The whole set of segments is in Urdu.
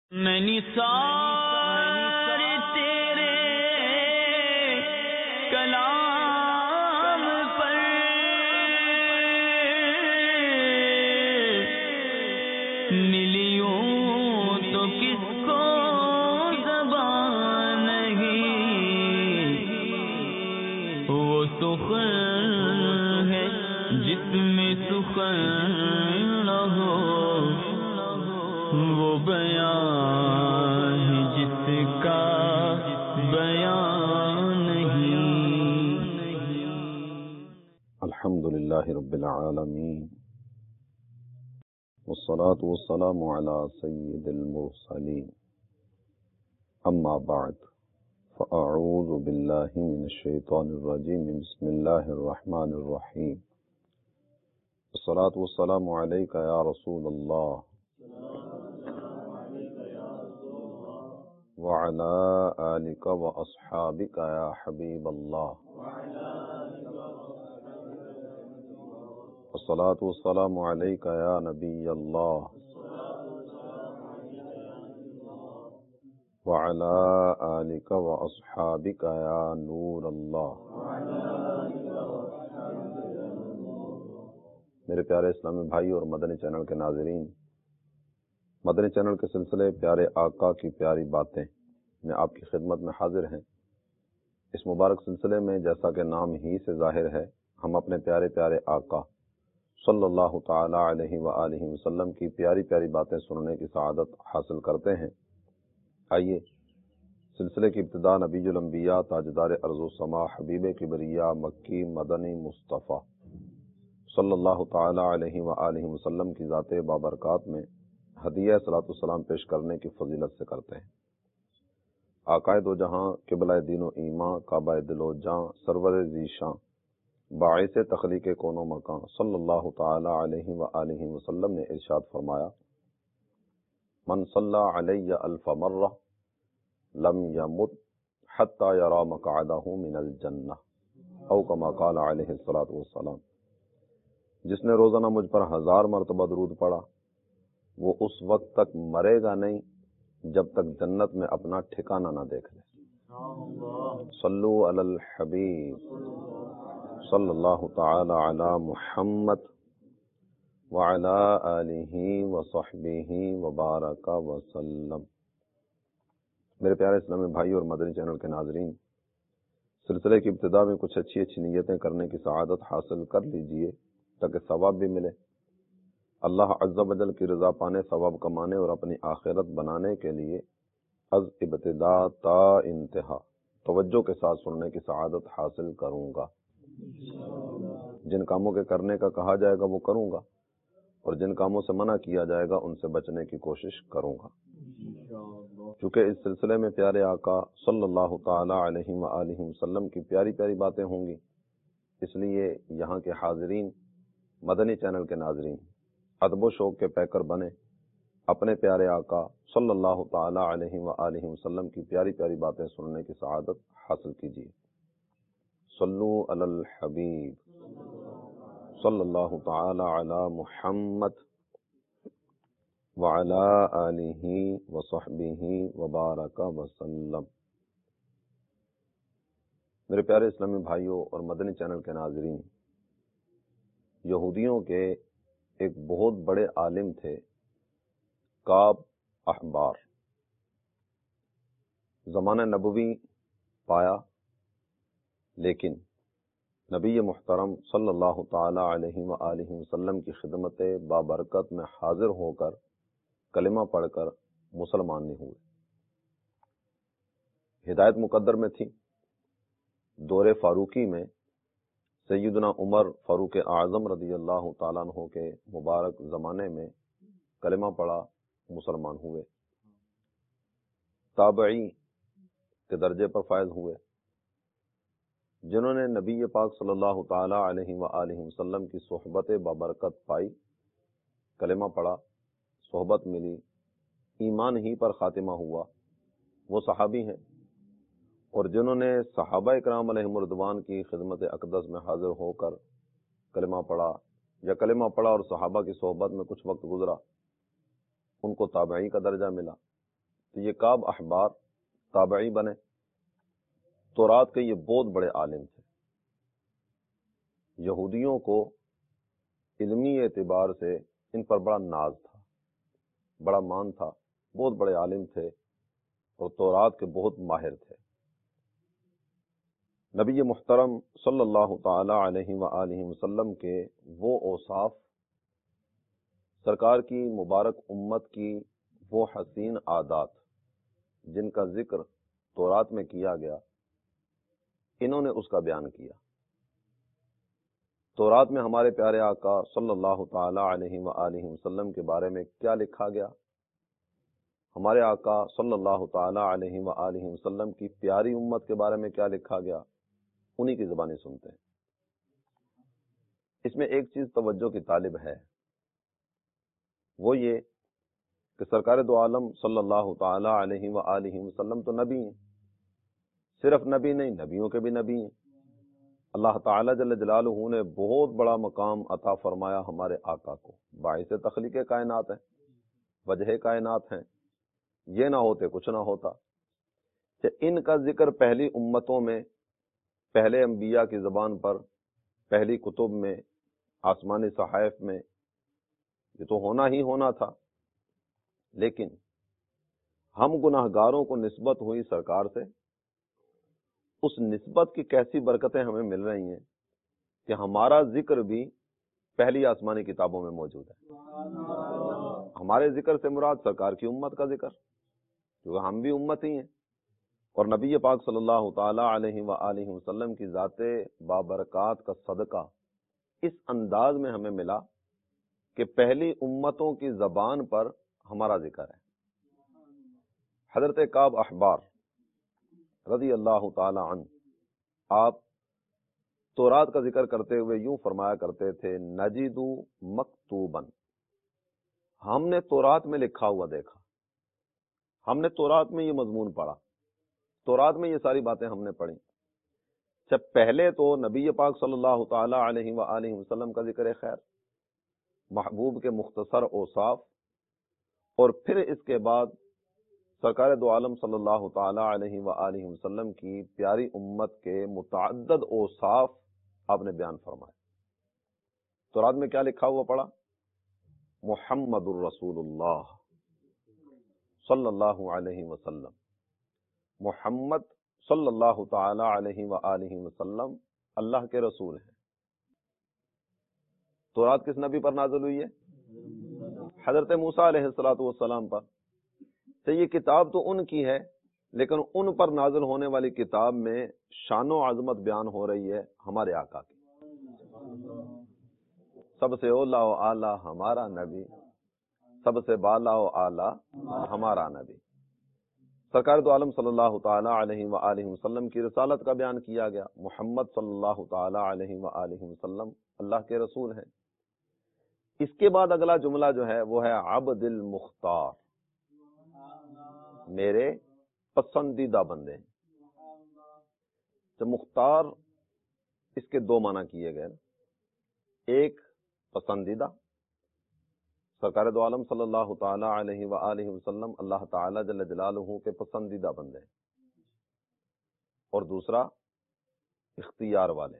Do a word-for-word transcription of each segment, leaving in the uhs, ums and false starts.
میں نثار تیرے کلام پر ملیوں تو کس کو زبان نہیں، وہ سخن ہے جس میں سخن نہ ہو، وہ بیان ہے جس کا بیان نہیں۔ الحمد للہ رب العالمین، والصلاة والسلام على سید المرسلین، اما بعد فاعوذ باللہ من الشیطان الرجیم، بسم اللہ الرحمن الرحیم۔ الصلاة والسلام علیک یا رسول اللہ وعلى آلك وأصحابك يا حبيب الله، والصلاة والسلام عليك يا نبي الله وعلى آلك وأصحابك يا نور الله۔ میرے پیارے اسلامی بھائی اور مدنی چینل کے ناظرین، مدنی چینل کے سلسلے پیارے آقا کی پیاری باتیں میں آپ کی خدمت میں حاضر ہیں۔ اس مبارک سلسلے میں جیسا کہ نام ہی سے ظاہر ہے، ہم اپنے پیارے پیارے آقا صلی اللہ تعالی علیہ وآلہ وسلم کی پیاری پیاری باتیں سننے کی سعادت حاصل کرتے ہیں۔ آئیے سلسلے کی ابتدا نبی الانبیاء تاجدار ارض و سما حبیب کبریا مکی مدنی مصطفیٰ صلی اللہ تعالی علیہ وآلہ وسلم کی ذات بابرکات میں ہدیہ صلاۃ السلام پیش کرنے کی فضیلت سے کرتے ہیں۔ آقائے دو جہاں، قبلہ دین و ایمان، کعبہ دل و جاں، سرور ذیشاں، باعث تخلیق کون و مکان صلی اللہ تعالی علیہ وآلہ وسلم نے ارشاد فرمایا، من صلی علی الف مرہ لم یمت حتی یری مقعدہ من الجنہ، او کما قال علیہ الصلاۃ والسلام۔ جس نے روزانہ مجھ پر ہزار مرتبہ درود پڑھا، وہ اس وقت تک مرے گا نہیں جب تک جنت میں اپنا ٹھکانہ نہ دیکھ لے۔ صلو علی الحبیب صلی اللہ تعالی علی محمد وعلی آلہ وصحبہ وبارک وسلم۔ میرے پیارے اسلامی بھائی اور مدنی چینل کے ناظرین، سلسلے کی ابتدا میں کچھ اچھی اچھی نیتیں کرنے کی سعادت حاصل کر لیجئے تاکہ ثواب بھی ملے۔ اللہ عز و جل کی رضا پانے، ثواب کمانے اور اپنی آخرت بنانے کے لیے از ابتدا تا انتہا توجہ کے ساتھ سننے کی سعادت حاصل کروں گا۔ جن کاموں کے کرنے کا کہا جائے گا وہ کروں گا، اور جن کاموں سے منع کیا جائے گا ان سے بچنے کی کوشش کروں گا۔ چونکہ اس سلسلے میں پیارے آقا صلی اللہ تعالی علیہ وآلہ وسلم کی پیاری پیاری باتیں ہوں گی، اس لیے یہاں کے حاضرین، مدنی چینل کے ناظرین، ادب و شوق کے پیکر بنے، اپنے پیارے آقا صلی اللہ تعالی علیہ وآلہ وسلم کی پیاری پیاری باتیں سننے کی سعادت حاصل کیجیے۔ صلو علی الحبیب صلی اللہ تعالی علی محمد وعلی آلہ وصحبہ وبارک وسلم۔ میرے پیارے اسلامی بھائیوں اور مدنی چینل کے ناظرین، یہودیوں کے ایک بہت بڑے عالم تھے کعب احبار۔ زمانہ نبوی پایا، لیکن نبی محترم صلی اللہ تعالی علیہ وآلہ وسلم کی خدمت بابرکت میں حاضر ہو کر کلمہ پڑھ کر مسلمان نہیں ہوئے۔ ہدایت مقدر میں تھی۔ دور فاروقی میں سیدنا عمر فاروق اعظم رضی اللہ تعالیٰ عنہ کے مبارک زمانے میں کلمہ پڑھا، مسلمان ہوئے، تابعی کے درجے پر فائز ہوئے۔ جنہوں نے نبی پاک صلی اللہ تعالی علیہ وآلہ وسلم کی صحبت بابرکت پائی، کلمہ پڑھا، صحبت ملی، ایمان ہی پر خاتمہ ہوا، وہ صحابی ہیں۔ اور جنہوں نے صحابہ اکرام علیہم رضوان کی خدمت اقدس میں حاضر ہو کر کلمہ پڑھا یا کلمہ پڑھا اور صحابہ کی صحبت میں کچھ وقت گزرا، ان کو تابعی کا درجہ ملا۔ تو یہ کعب احبار تابعی بنے، تورات کے یہ بہت بڑے عالم تھے، یہودیوں کو علمی اعتبار سے ان پر بڑا ناز تھا، بڑا مان تھا، بہت بڑے عالم تھے اور تورات کے بہت ماہر تھے۔ نبی محترم صلی اللہ تعالی علیہ وآلہ وسلم کے وہ اوصاف، سرکار کی مبارک امت کی وہ حسین عادات جن کا ذکر تورات میں کیا گیا، انہوں نے اس کا بیان کیا۔ تورات میں ہمارے پیارے آقا صلی اللہ تعالی علیہ وآلہ وسلم کے بارے میں کیا لکھا گیا، ہمارے آقا صلی اللہ تعالی علیہ وآلہ وسلم کی پیاری امت کے بارے میں کیا لکھا گیا، انہی کی زبانیں سنتے ہیں۔ اس میں ایک چیز توجہ کی طالب ہے، وہ یہ کہ سرکار دو عالم صلی اللہ تعالی علیہ وآلہ وسلم تو نبی ہیں، صرف نبی نہیں، نبیوں کے بھی نبی ہیں۔ اللہ تعالی جل جلالہ نے بہت بڑا مقام عطا فرمایا ہمارے آقا کو، باعث تخلیق کائنات ہیں، وجہ کائنات ہیں، یہ نہ ہوتے کچھ نہ ہوتا۔ کہ ان کا ذکر پہلی امتوں میں، پہلے انبیاء کی زبان پر، پہلی کتب میں، آسمانی صحائف میں، یہ تو ہونا ہی ہونا تھا، لیکن ہم گناہ گاروں کو نسبت ہوئی سرکار سے، اس نسبت کی کیسی برکتیں ہمیں مل رہی ہیں کہ ہمارا ذکر بھی پہلی آسمانی کتابوں میں موجود ہے۔ ہمارے ذکر سے مراد سرکار کی امت کا ذکر، کیونکہ ہم بھی امت ہی ہیں، اور نبی پاک صلی اللہ تعالی علیہ وآلہ وسلم کی ذات بابرکات کا صدقہ اس انداز میں ہمیں ملا کہ پہلی امتوں کی زبان پر ہمارا ذکر ہے۔ حضرت کعب احبار رضی اللہ تعالی عنہ، آپ تورات کا ذکر کرتے ہوئے یوں فرمایا کرتے تھے، نجدو مکتوباً، ہم نے تورات میں لکھا ہوا دیکھا، ہم نے تورات میں یہ مضمون پڑھا، تورات میں یہ ساری باتیں ہم نے پڑھی۔ جب پہلے تو نبی پاک صلی اللہ تعالی علیہ وآلہ وسلم کا ذکر خیر، محبوب کے مختصر اوصاف، اور پھر اس کے بعد سرکار دو عالم صلی اللہ تعالی علیہ وآلہ وسلم کی پیاری امت کے متعدد اوصاف آپ نے بیان فرمائے۔ تورات میں کیا لکھا ہوا پڑھا؟ محمد الرسول اللہ صلی اللہ علیہ وسلم، محمد صلی اللہ تعالی علیہ وآلہ وسلم اللہ کے رسول ہیں۔ تورات کس نبی پر نازل ہوئی ہے؟ حضرت موسیٰ علیہ الصلوۃ والسلام پر۔ تو یہ کتاب تو ان کی ہے، لیکن ان پر نازل ہونے والی کتاب میں شان و عظمت بیان ہو رہی ہے ہمارے آقا کی۔ سب سے اولا و اعلیٰ ہمارا نبی، سب سے بالا و اعلیٰ ہمارا نبی۔ سرکار دو عالم صلی اللہ تعالی علیہ وآلہ وسلم کی رسالت کا بیان کیا گیا، محمد صلی اللہ تعالی علیہ وآلہ وسلم اللہ کے رسول ہیں۔ اس کے بعد اگلا جملہ جو ہے وہ ہے عبد المختار، میرے پسندیدہ بندے ہیں۔ تو مختار اس کے دو معنی کیے گئے، ایک پسندیدہ، سرکار دو عالم صلی اللہ تعالی علیہ وآلہ وسلم اللہ تعالی جل جلالہ کے پسندیدہ بندے ہیں، اور دوسرا اختیار والے،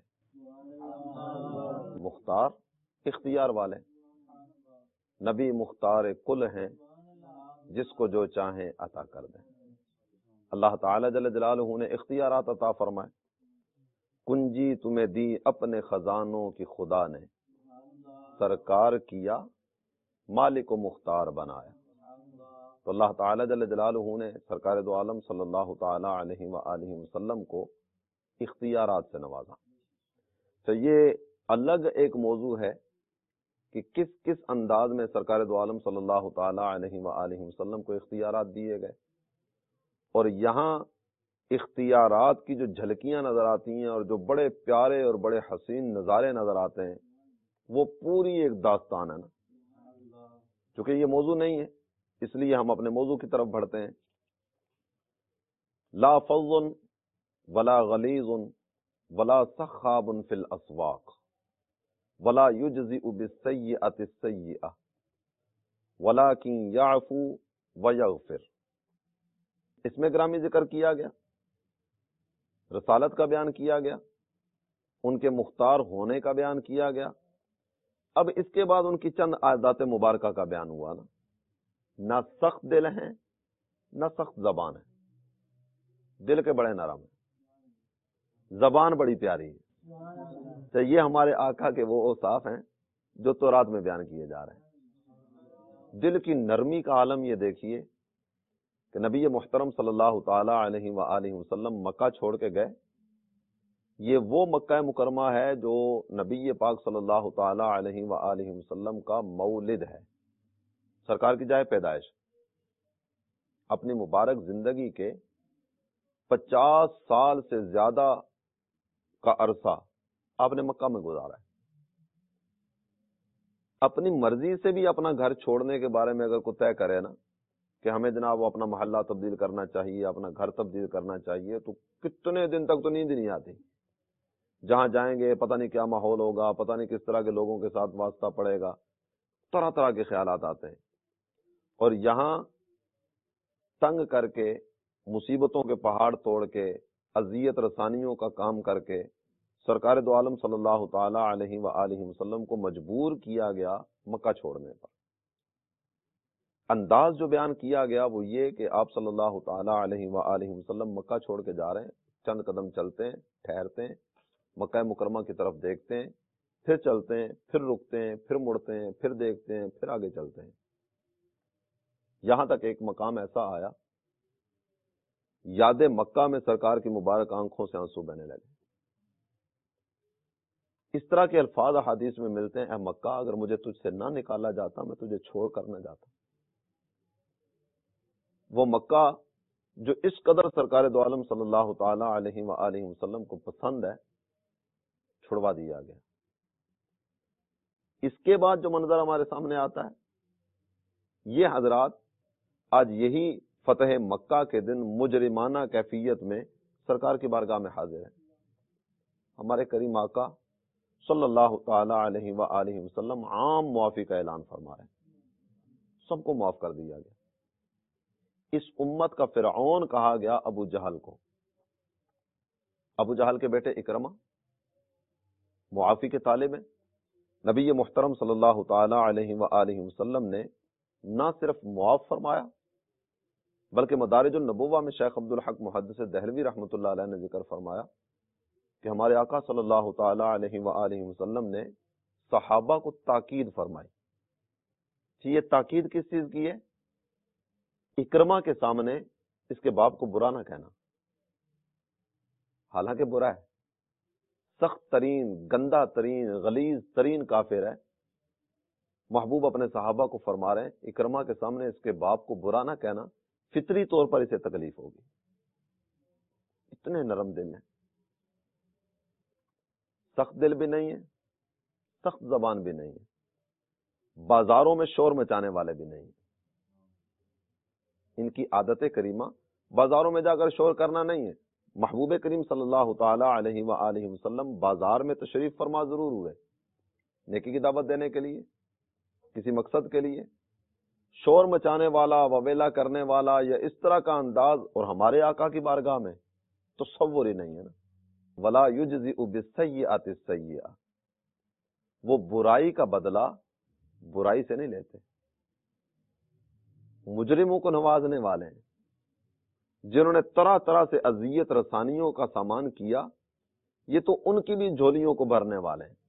مختار اختیار والے، نبی مختار کل ہیں، جس کو جو چاہیں عطا کر دیں۔ اللہ تعالی جل جلالہ نے اختیارات عطا فرمائے، کنجی تمہیں دی اپنے خزانوں کی خدا نے، سرکار کیا مالک و مختار بنایا۔ تو اللہ تعالی جل جلالہ نے سرکار دو عالم صلی اللہ تعالی علیہ وآلہ وسلم کو اختیارات سے نوازا۔ تو یہ الگ ایک موضوع ہے کہ کس کس انداز میں سرکار دو عالم صلی اللہ تعالی علیہ وآلہ وسلم کو اختیارات دیے گئے، اور یہاں اختیارات کی جو جھلکیاں نظر آتی ہیں اور جو بڑے پیارے اور بڑے حسین نظارے نظر آتے ہیں، وہ پوری ایک داستان ہے نا۔ چونکہ یہ موضوع نہیں ہے، اس لیے ہم اپنے موضوع کی طرف بڑھتے ہیں۔ لا فظ ولا غلیظ ولا سخاب فی الاسواق ولا یجزئ بالسیئۃ السیئۃ ولکن یعفو ویغفر۔ اس میں گرامی ذکر کیا گیا، رسالت کا بیان کیا گیا، ان کے مختار ہونے کا بیان کیا گیا۔ اب اس کے بعد ان کی چند عادات مبارکہ کا بیان ہوا نا، نہ سخت دل ہیں نہ سخت زبان ہے، دل کے بڑے نرم ہیں، زبان بڑی پیاری ہے۔ تو یہ ہمارے آقا کے وہ اوصاف ہیں جو تورات میں بیان کیے جا رہے ہیں۔ دل کی نرمی کا عالم یہ دیکھیے کہ نبی محترم صلی اللہ تعالی علیہ وآلہ وسلم مکہ چھوڑ کے گئے۔ یہ وہ مکہ مکرمہ ہے جو نبی پاک صلی اللہ تعالی علیہ وآلہ وسلم کا مولد ہے، سرکار کی جائے پیدائش۔ اپنی مبارک زندگی کے پچاس سال سے زیادہ کا عرصہ آپ نے مکہ میں گزارا ہے۔ اپنی مرضی سے بھی اپنا گھر چھوڑنے کے بارے میں اگر کوئی طے کرے نا کہ ہمیں جناب وہ اپنا محلہ تبدیل کرنا چاہیے، اپنا گھر تبدیل کرنا چاہیے، تو کتنے دن تک تو نیند نہیں آتی۔ جہاں جائیں گے پتہ نہیں کیا ماحول ہوگا، پتہ نہیں کس طرح کے لوگوں کے ساتھ واسطہ پڑے گا، طرح طرح کے خیالات آتے ہیں۔ اور یہاں تنگ کر کے، مصیبتوں کے پہاڑ توڑ کے، اذیت رسانیوں کا کام کر کے سرکار دو عالم صلی اللہ تعالی علیہ وآلہ وسلم کو مجبور کیا گیا مکہ چھوڑنے پر۔ انداز جو بیان کیا گیا وہ یہ کہ آپ صلی اللہ تعالی علیہ وآلہ وسلم مکہ چھوڑ کے جا رہے ہیں، چند قدم چلتے ہیں، ٹھہرتے ہیں، مکہ مکرمہ کی طرف دیکھتے ہیں، پھر چلتے ہیں، پھر رکتے ہیں، پھر مڑتے ہیں، پھر دیکھتے ہیں، پھر آگے چلتے ہیں، یہاں تک ایک مقام ایسا آیا یاد مکہ میں سرکار کی مبارک آنکھوں سے آنسو بہنے لگے۔ اس طرح کے الفاظ حدیث میں ملتے ہیں، اے مکہ اگر مجھے تجھ سے نہ نکالا جاتا میں تجھے چھوڑ کر نہ جاتا۔ وہ مکہ جو اس قدر سرکار دو عالم صلی اللہ تعالی علیہ وآلہ وسلم کو پسند ہے، چھڑوا دیا گیا۔ اس کے بعد جو منظر ہمارے سامنے آتا ہے، یہ حضرات آج یہی فتح مکہ کے دن مجرمانہ کیفیت میں سرکار کی بارگاہ میں حاضر ہیں۔ ہمارے کریم آقا صلی اللہ تعالی علیہ وآلہ وسلم عام معافی کا اعلان فرما رہے ہیں، سب کو معاف کر دیا گیا۔ اس امت کا فرعون کہا گیا ابو جہل کو، ابو جہل کے بیٹے اکرمہ معافی کے طالب ہیں۔ نبی محترم صلی اللہ تعالی علیہ وآلہ وسلم نے نہ صرف معاف فرمایا بلکہ مدارج النبوہ میں شیخ عبدالحق محدث دہلوی رحمۃ اللہ علیہ نے ذکر فرمایا کہ ہمارے آقا صلی اللہ تعالی علیہ وآلہ وسلم نے صحابہ کو تاکید فرمائی۔ یہ تاکید کس چیز کی ہے؟ اکرمہ کے سامنے اس کے باپ کو برا نہ کہنا، حالانکہ برا ہے، سخت ترین، گندا ترین، غلیظ ترین کافر ہے۔ محبوب اپنے صحابہ کو فرما رہے ہیں اکرمہ کے سامنے اس کے باپ کو برا نہ کہنا، فطری طور پر اسے تکلیف ہوگی۔ اتنے نرم دل ہیں، سخت دل بھی نہیں ہے، سخت زبان بھی نہیں ہے، بازاروں میں شور مچانے والے بھی نہیں ہیں۔ ان کی عادت کریمہ بازاروں میں جا کر شور کرنا نہیں ہے۔ محبوب کریم صلی اللہ تعالی علیہ وآلہ وسلم بازار میں تشریف فرما ضرور ہوئے، نیکی کی دعوت دینے کے لیے، کسی مقصد کے لیے، شور مچانے والا، وویلا کرنے والا یا اس طرح کا انداز اور ہمارے آقا کی بارگاہ میں تصور ہی نہیں ہے نا۔ ولا یجزئ بالسیئۃ السیئۃ، وہ برائی کا بدلہ برائی سے نہیں لیتے، مجرموں کو نوازنے والے ہیں، جنہوں نے طرح طرح سے اذیت رسانیوں کا سامان کیا، یہ تو ان کی بھی جھولیوں کو بھرنے والے ہیں۔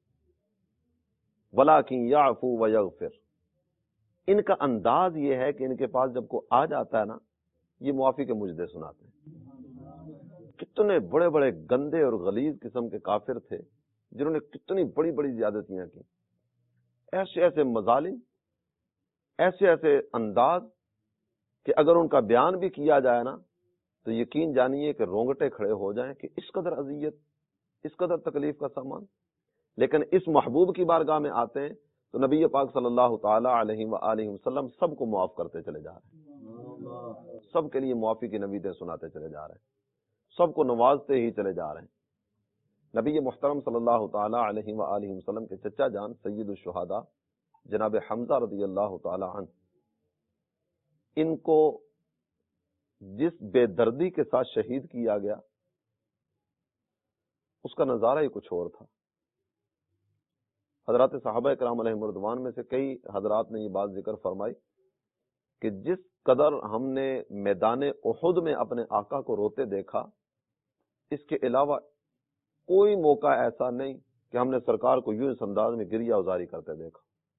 وَلَٰكِن يَعْفُو وَيَغْفِرْ، ان کا انداز یہ ہے کہ ان کے پاس جب کوئی آ جاتا ہے نا، یہ معافی کے مجدے سناتے ہیں۔ کتنے بڑے بڑے گندے اور غلیظ قسم کے کافر تھے جنہوں نے کتنی بڑی بڑی زیادتیاں کی، ایسے ایسے مظالم، ایسے ایسے انداز کہ اگر ان کا بیان بھی کیا جائے نا تو یقین جانیے کہ رونگٹے کھڑے ہو جائیں کہ اس قدر اذیت، اس قدر تکلیف کا سامان۔ لیکن اس محبوب کی بارگاہ میں آتے ہیں تو نبی پاک صلی اللہ تعالی علیہ وآلہ وسلم سب کو معاف کرتے چلے جا رہے ہیں، سب کے لیے معافی کی نویدیں سناتے چلے جا رہے ہیں، سب کو نوازتے ہی چلے جا رہے ہیں۔ نبی محترم صلی اللہ تعالی علیہ وآلہ وسلم کے چچا جان سید الشہداء جناب حمزہ رضی اللہ تعالی عنہ، ان کو جس بے دردی کے ساتھ شہید کیا گیا اس کا نظارہ ہی کچھ اور تھا۔ حضرات صحابہ کرام علیہم رضوان میں سے کئی حضرات نے یہ بات ذکر فرمائی کہ جس قدر ہم نے میدان احد میں اپنے آقا کو روتے دیکھا، اس کے علاوہ کوئی موقع ایسا نہیں کہ ہم نے سرکار کو یوں اس انداز میں گریہ ازاری کرتے دیکھا۔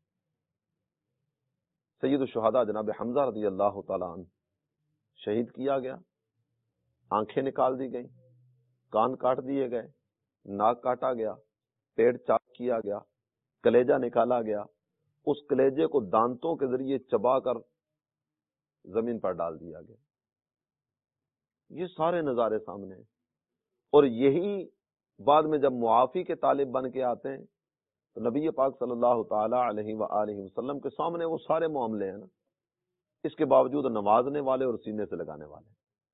سید الشہداء جناب حمزہ رضی اللہ تعالیٰ عنہ شہید کیا گیا، آنکھیں نکال دی گئیں، کان کاٹ دیے گئے، ناک کاٹا گیا، پیٹ چاک کیا گیا، کلیجہ نکالا گیا، اس کلیجے کو دانتوں کے ذریعے چبا کر زمین پر ڈال دیا گیا۔ یہ سارے نظارے سامنے ہیں، اور یہی بعد میں جب معافی کے طالب بن کے آتے ہیں تو نبی پاک صلی اللہ تعالی علیہ وآلہ وسلم کے سامنے وہ سارے معاملے ہیں نا، اس کے باوجود نوازنے والے اور سینے سے لگانے والے۔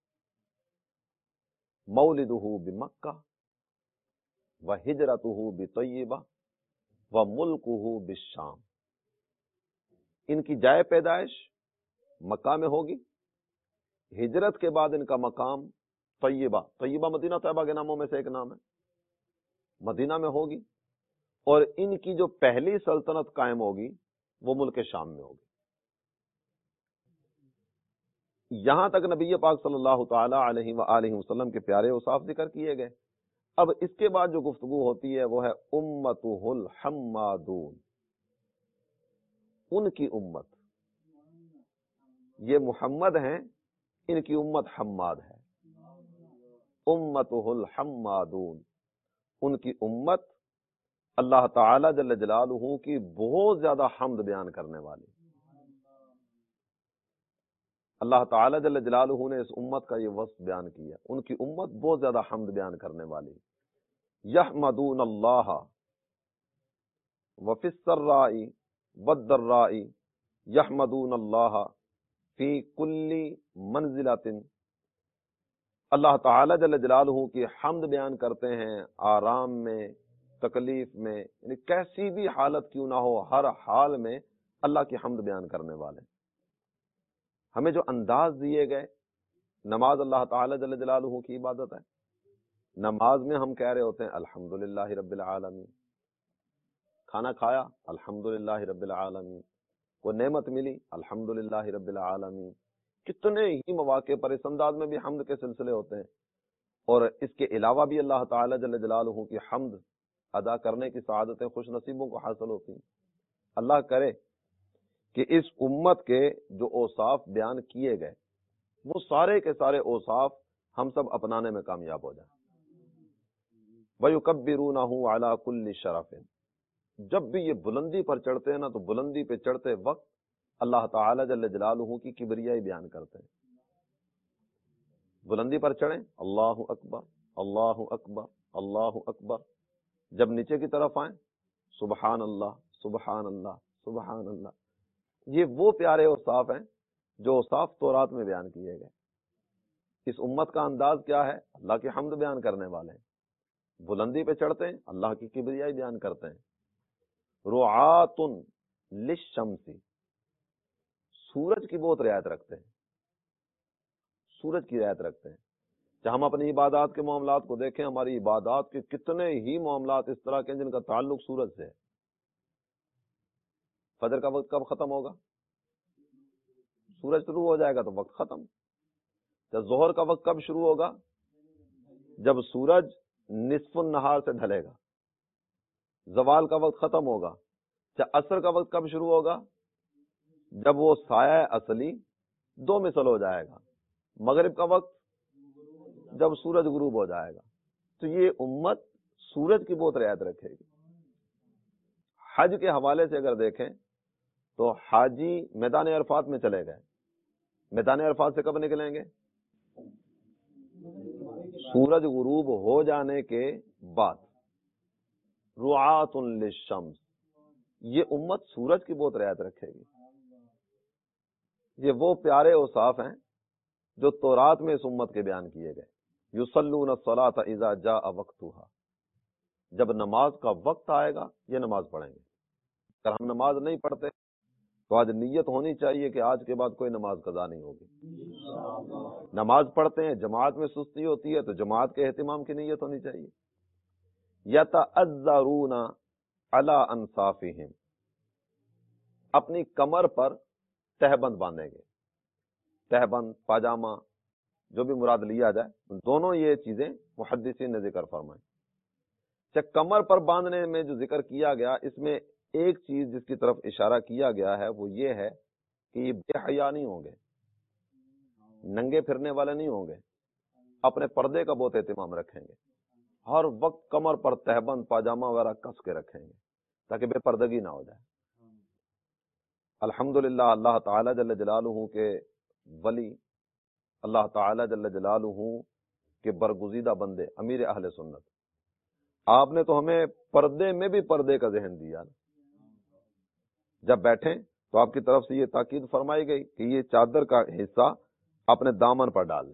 مولدہ بمکہ وہجرتہ بطیبہ وملکہ بالشام، ان کی جائے پیدائش مکہ میں ہوگی، ہجرت کے بعد ان کا مقام طیبہ، طیبہ مدینہ طیبہ کے ناموں میں سے ایک نام ہے، مدینہ میں ہوگی، اور ان کی جو پہلی سلطنت قائم ہوگی وہ ملک شام میں ہوگی۔ یہاں تک نبی پاک صلی اللہ تعالی علیہ وآلہ وسلم کے پیارے اوصاف ذکر کیے گئے۔ اب اس کے بعد جو گفتگو ہوتی ہے وہ ہے امتہ الحمادون، ان کی امت، یہ محمد ہیں، ان کی امت حماد ہے۔ امتہ الحمادون، ان کی امت اللہ تعالی جل جلالہ کی بہت زیادہ حمد بیان کرنے والی۔ اللہ تعالی جل جلالہ نے اس امت کا یہ وصف بیان کیا، ان کی امت بہت زیادہ حمد بیان کرنے والی۔ یحمدون اللہ وفی السراء والضراء یحمدون اللہ فی کل منزلۃ، اللہ تعالی جل جلالہ کی حمد بیان کرتے ہیں آرام میں، تکلیف میں، یعنی کیسی بھی حالت کیوں نہ ہو، ہر حال میں اللہ کی حمد بیان کرنے والے۔ ہمیں جو انداز دیے گئے، نماز اللہ تعالی جل جلالہ کی عبادت ہے، نماز میں ہم کہہ رہے ہوتے ہیں الحمدللہ رب العالمین، کھانا کھایا الحمدللہ رب العالمین، کوئی نعمت ملی الحمدللہ رب العالمین۔ کتنے ہی مواقع پر اس انداز میں بھی حمد کے سلسلے ہوتے ہیں، اور اس کے علاوہ بھی اللہ تعالی جل جلالہ کی حمد ادا کرنے کی سعادتیں خوش نصیبوں کو حاصل ہوتی ہیں۔ اللہ کرے کہ اس امت کے جو اوصاف بیان کیے گئے وہ سارے کے سارے اوصاف ہم سب اپنانے میں کامیاب ہو جائیں۔ وَيُكَبِّرُونَهُ عَلَى كُلِّ شَرَفٍ، جب بھی یہ بلندی پر چڑھتے ہیں نا تو بلندی پہ چڑھتے وقت اللہ تعالی جل جلالہ کی کبریائی بیان کرتے ہیں۔ بلندی پر چڑھیں اللہ اکبر اللہ اکبر اللہ اکبر، جب نیچے کی طرف آئیں سبحان اللہ سبحان اللہ سبحان اللہ۔ یہ وہ پیارے اوصاف ہیں جو اوصاف تورات میں بیان کیے گئے۔ اس امت کا انداز کیا ہے؟ اللہ کی حمد بیان کرنے والے ہیں، بلندی پہ چڑھتے ہیں اللہ کی کبریائی بیان کرتے ہیں۔ رعاۃ للشمس، سورج کی بہت رعایت رکھتے ہیں، سورج کی رعایت رکھتے ہیں۔ جب ہم اپنی عبادات کے معاملات کو دیکھیں، ہماری عبادات کے کتنے ہی معاملات اس طرح کے ہیں جن کا تعلق سورج سے ہے۔ فجر کا وقت کب ختم ہوگا؟ سورج طلوع ہو جائے گا تو وقت ختم۔ جب ظہر کا وقت کب شروع ہوگا؟ جب سورج نصف النہار سے ڈھلے گا۔ زوال کا وقت ختم ہوگا۔ جب عصر کا وقت کب شروع ہوگا؟ جب وہ سایہ اصلی دو مثل ہو جائے گا۔ مغرب کا وقت جب سورج غروب ہو جائے گا۔ تو یہ امت سورج کی بہت رعایت رکھے گی۔ حج کے حوالے سے اگر دیکھیں تو حاجی میدان عرفات میں چلے گئے، میدان عرفات سے کب نکلیں گے؟ سورج غروب ہو جانے کے بعد۔ رعاۃ للشمس، یہ امت سورج کی بہت رعایت رکھے گی۔ یہ وہ پیارے اوصاف ہیں جو تورات میں اس امت کے بیان کیے گئے۔ یصلون الصلاۃ اذا جاء وقتها، جب نماز کا وقت آئے گا یہ نماز پڑھیں گے۔ اگر ہم نماز نہیں پڑھتے تو آج نیت ہونی چاہیے کہ آج کے بعد کوئی نماز قضا نہیں ہوگی۔ نماز پڑھتے ہیں جماعت میں سستی ہوتی ہے تو جماعت کے اہتمام کی نیت ہونی چاہیے. یتعذرون علی انصافہم، اپنی کمر پر تہبند باندھیں گے. تہبند، پاجامہ، جو بھی مراد لیا جائے، دونوں یہ چیزیں محدثین نے ذکر فرمائیں. چاہے کمر پر باندھنے میں جو ذکر کیا گیا، اس میں ایک چیز جس کی طرف اشارہ کیا گیا ہے وہ یہ ہے کہ یہ بے حیا نہیں ہوں گے، ننگے پھرنے والے نہیں ہوں گے، اپنے پردے کا بہت اہتمام رکھیں گے. ہر وقت کمر پر تہبند، پاجامہ وغیرہ کس کے رکھیں گے تاکہ بے پردگی نہ ہو جائے. الحمدللہ اللہ تعالی جل جلالہ کے ولی، اللہ تعالی جل جلالہ کے برگزیدہ بندے امیر اہل سنت، آپ نے تو ہمیں پردے میں بھی پردے کا ذہن دیا. جب بیٹھیں تو آپ کی طرف سے یہ تاکید فرمائی گئی کہ یہ چادر کا حصہ اپنے دامن پر ڈال لیں،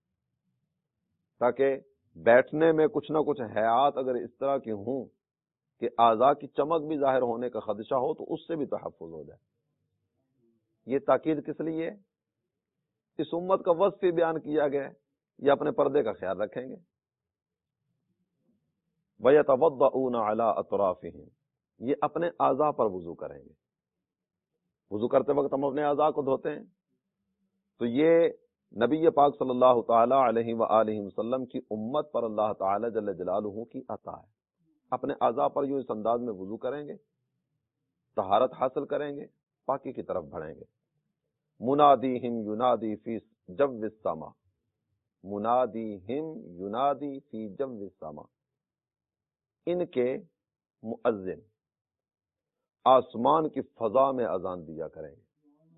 تاکہ بیٹھنے میں کچھ نہ کچھ حیات اگر اس طرح کی ہوں کہ اعضاء کی چمک بھی ظاہر ہونے کا خدشہ ہو تو اس سے بھی تحفظ ہو جائے. یہ تاکید کس لیے؟ اس امت کا وصف بھی بیان کیا گیا ہے، یہ اپنے پردے کا خیال رکھیں گے. وَيَتَوَضَّعُونَ عَلَىٰ أَطْرَافِهِمْ، یہ اپنے اعضاء پر وضو کریں گے. وضو کرتے وقت ہم اپنے اعضاء کو دھوتے ہیں، تو یہ نبی پاک صلی اللہ تعالی علیہ وآلہ وسلم کی امت پر اللہ تعالی جل جلالہ کی عطا ہے. اپنے اعضاء پر یوں اس انداز میں وضو کریں گے، طہارت حاصل کریں گے، پاکی کی طرف بڑھیں گے. منادیہم ینادی فی جو السما، منادیہم ینادی فی جو السما، ان کے مؤذن آسمان کی فضا میں اذان دیا کریں گے.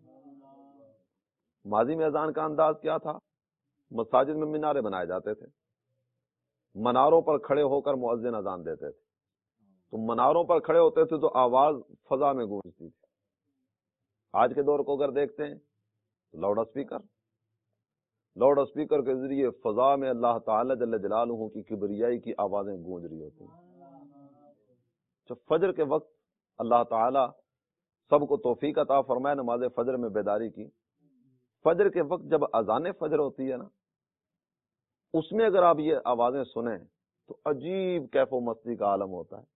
ماضی میں اذان کا انداز کیا تھا؟ مساجد میں مینارے بنائے جاتے تھے، مناروں پر کھڑے ہو کر مؤذن اذان دیتے تھے، تو مناروں پر کھڑے ہوتے تھے تو آواز فضا میں گونجتی تھی. آج کے دور کو اگر دیکھتے ہیں تو لاؤڈ اسپیکر لاؤڈ اسپیکر کے ذریعے فضا میں اللہ تعالی جل جلالہ کی کبریائی کی آوازیں گونج رہی ہوتی ہیں. جب فجر کے وقت اللہ تعالی سب کو توفیق عطا فرمائے نماز فجر میں بیداری کی، فجر کے وقت جب اذان فجر ہوتی ہے نا، اس میں اگر آپ یہ آوازیں سنیں تو عجیب کیف و مستی کا عالم ہوتا ہے،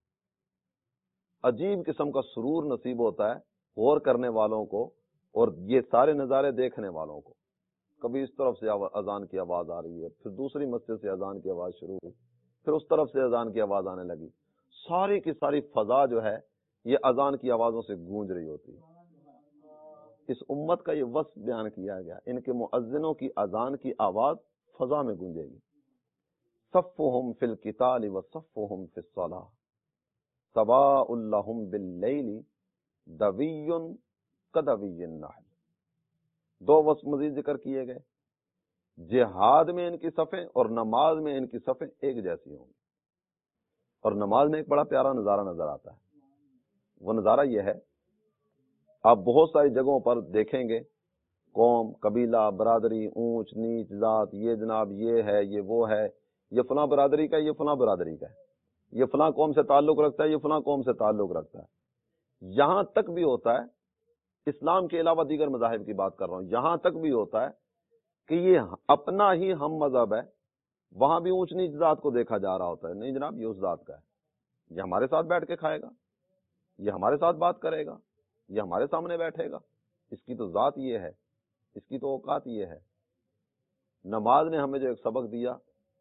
عجیب قسم کا سرور نصیب ہوتا ہے غور کرنے والوں کو اور یہ سارے نظارے دیکھنے والوں کو. کبھی اس طرف سے اذان کی آواز آ رہی ہے، پھر دوسری مسجد سے اذان کی آواز شروع ہوئی، پھر اس طرف سے اذان کی آواز آنے لگی. ساری کی ساری فضا جو ہے یہ اذان کی آوازوں سے گونج رہی ہوتی ہے. اس امت کا یہ وصف بیان کیا گیا، ان کے مؤذنوں کی اذان کی آواز فضا میں گونجے گی. صفہم فی القتال وصفہم فی الصلاۃ سواء لہم باللیل دوی کدوی النحل. دو وصف مزید ذکر کیے گئے، جہاد میں ان کی صفیں اور نماز میں ان کی صفیں ایک جیسی ہوں گی. اور نماز میں ایک بڑا پیارا نظارہ نظر آتا ہے. وہ نظارہ یہ ہے، آپ بہت ساری جگہوں پر دیکھیں گے قوم، قبیلہ، برادری، اونچ نیچ، ذات، یہ جناب یہ ہے، یہ وہ ہے، یہ فلاں برادری کا، یہ فلاں برادری کا ہے، یہ فلاں قوم سے تعلق رکھتا ہے، یہ فلاں قوم سے تعلق رکھتا ہے. یہاں تک بھی ہوتا ہے، اسلام کے علاوہ دیگر مذاہب کی بات کر رہا ہوں، یہاں تک بھی ہوتا ہے کہ یہ اپنا ہی ہم مذہب ہے، وہاں بھی اونچ نیچ ذات کو دیکھا جا رہا ہوتا ہے. نہیں جناب، یہ اس ذات کا ہے، یہ ہمارے ساتھ بیٹھ کے کھائے گا، یہ ہمارے ساتھ بات کرے گا، یہ ہمارے سامنے بیٹھے گا، اس کی تو ذات یہ ہے، اس کی تو اوقات یہ ہے. نماز نے ہمیں جو ایک سبق دیا،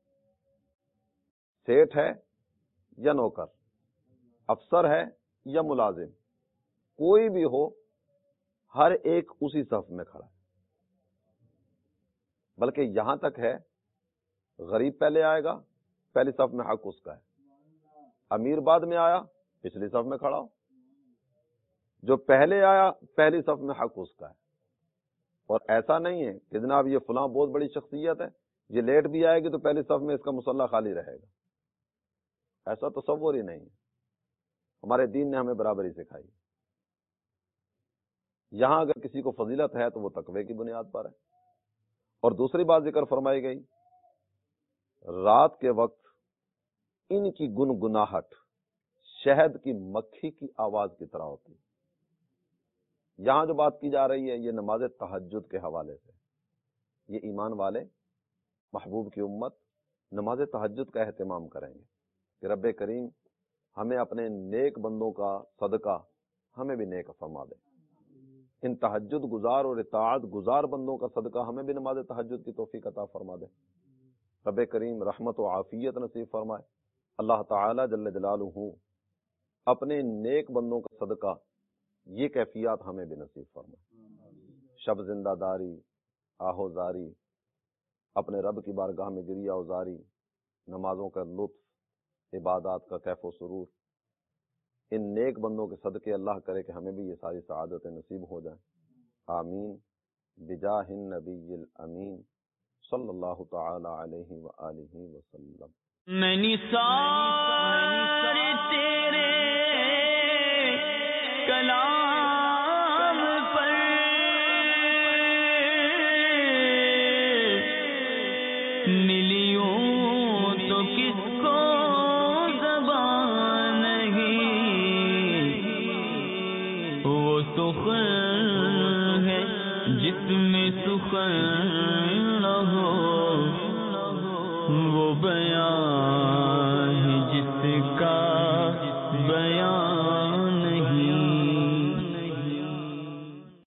سیٹ ہے یا نوکر، افسر ہے یا ملازم، کوئی بھی ہو، ہر ایک اسی صف میں کھڑا ہے. بلکہ یہاں تک ہے غریب پہلے آئے گا، پہلی صف میں حق اس کا ہے، امیر بعد میں آیا پچھلی صف میں کھڑا ہو، جو پہلے آیا پہلی صف میں حق اس کا ہے. اور ایسا نہیں ہے کہ جناب یہ فلاں بہت بڑی شخصیت ہے، یہ لیٹ بھی آئے گی تو پہلی صف میں اس کا مصلی خالی رہے گا. ایسا تصور ہی نہیں ہے. ہمارے دین نے ہمیں برابری سکھائی. یہاں اگر کسی کو فضیلت ہے تو وہ تقوی کی بنیاد پر ہے. اور دوسری بات ذکر فرمائی گئی، رات کے وقت ان کی گنگناہٹ شہد کی مکھی کی آواز کی طرح ہوتی ہے. یہاں جو بات کی جا رہی ہے یہ نماز تہجد کے حوالے سے. یہ ایمان والے محبوب کی امت نماز تہجد کا اہتمام کریں گے کہ رب کریم ہمیں اپنے نیک بندوں کا صدقہ ہمیں بھی نیک فرما دے، ان تہجد گزار اور اطاعت گزار بندوں کا صدقہ ہمیں بھی نماز تہجد کی توفیق عطا فرما دے۔ رب کریم رحمت و عافیت نصیب فرمائے۔ اللہ تعالی جل جلالہ اپنے نیک بندوں کا صدقہ یہ کیفیات ہمیں بھی نصیب فرمائے۔ شب زندہ داری، آہو زاری، اپنے رب کی بارگاہ میں گریہ اوزاری، نمازوں کا لطف، عبادات کا کیف و سرور، ان نیک بندوں کے صدقے اللہ کرے کہ ہمیں بھی یہ ساری سعادتیں نصیب ہو جائیں۔ آمین بجاہ النبی الامین صلی اللہ تعالی علیہ وآلہ وسلم۔ میں نثار تیرے کلام پر ملیوں تو کس کو زبان نہیں، وہ سخن ہے جس میں سخن نہ ہو، وہ بیان